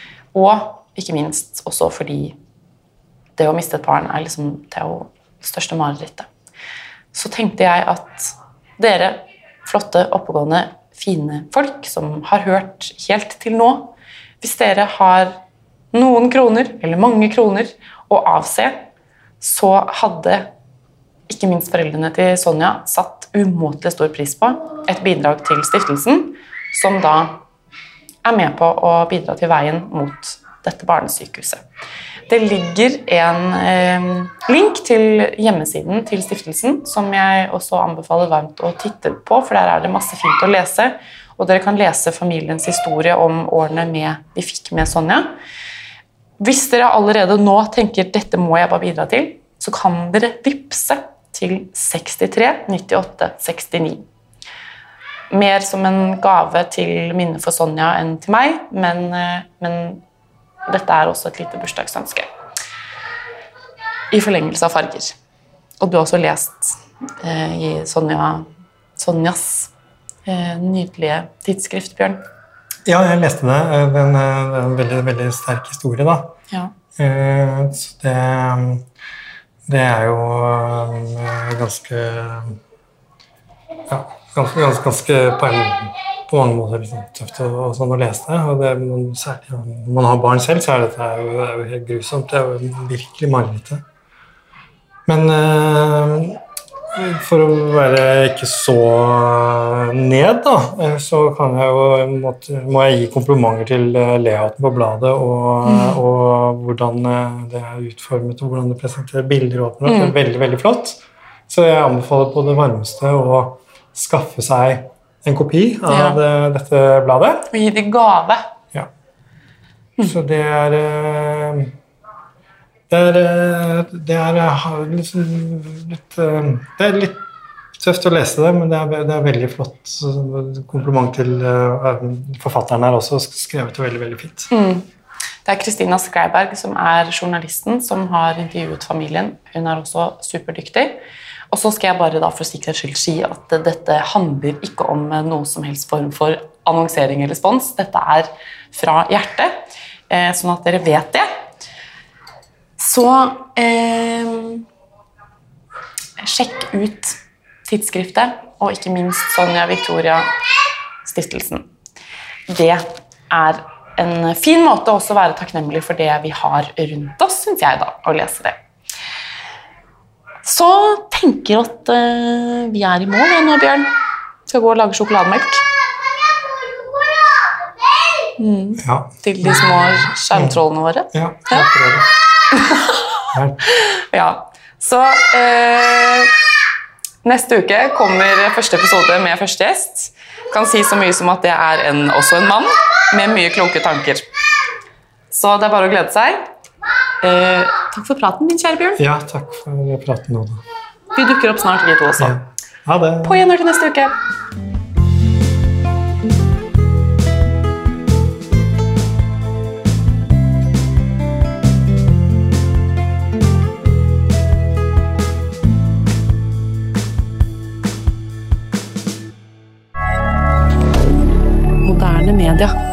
Og ikke minst også fordi det å miste et barn er liksom det største marerittet. Så tenkte jeg at dere flotte, oppegående, fine folk som har hørt helt til nå. Hvis dere har noen kroner, eller mange kroner, å avse, så hadde ikke minst foreldrene til Sonja satt umåtelig stor pris på et bidrag til stiftelsen, som da er med på å bidra til veien mot dette barnesykehuset. Det ligger en link til hjemmesiden til stiftelsen, som jeg også anbefaler varmt å titte på, for der er det masse fint å lese, og dere kan lese familiens historie om årene de fikk med Sonja. Hvis dere allerede nå tenker dette må jeg bare bidra til, så kan dere vippse til 63 98 69. Mer som en gave til minne for Sonja enn til meg, men dette er også et lite bursdagsønske. I forlengelse av farger. Og du har også lest i Sonjas nydelige tidsskrift, Bjørn. Ja, jeg leste det. Det er en veldig, veldig sterk historie da. Ja. Så det er jo ganske på mange måter liksom tøft og sånn å lese det, og det, særlig når man har barn selv, så er det jo helt grusomt. Det er jo virkelig marerittet. Men for å være ikke så ned da, så kan jeg jo, må jeg gi komplimenter til layouten på bladet og hvordan det er utformet og hvordan det presenterer bilder og åpner. Det er veldig, veldig flott. Så jeg anbefaler på det varmeste å skaffe seg en kopi av dette bladet. Og gi det gave. Ja. Så det er litt tøft å lese det, men det er veldig flott. Kompliment til forfatteren her også, skrevet det veldig, veldig fint. Det er Kristina Skreiberg som er journalisten som har intervjuet familien. Hun er også superdyktig. Og så skal jeg bare da for sikkerhets skyld si at dette handler ikke om noe som helst form for annonsering eller respons. Dette er fra hjertet, sånn at dere vet det. Så sjekk ut tidsskriftet, og ikke minst Sonja Victoria Stiftelsen. Det er en fin måte også å være takknemlig for det vi har rundt oss, synes jeg da, å lese det. Så tenker jeg at vi er i mål nå, Bjørn. Skal gå og lage sjokolademelk. Ja. Til de små skjermtrollene våre. Ja, jeg prøver. Ja, så neste uke kommer første episode med første gjest. Kan si så mye som at det er også en mann med mye kloke tanker. Så det er bare å glede seg. Takk for praten, min kjære Bjørn. Ja, takk for praten nå. Vi dukker opp snart, vi to også. Ja. Ha det. På gjenhør til neste uke. Moderne media.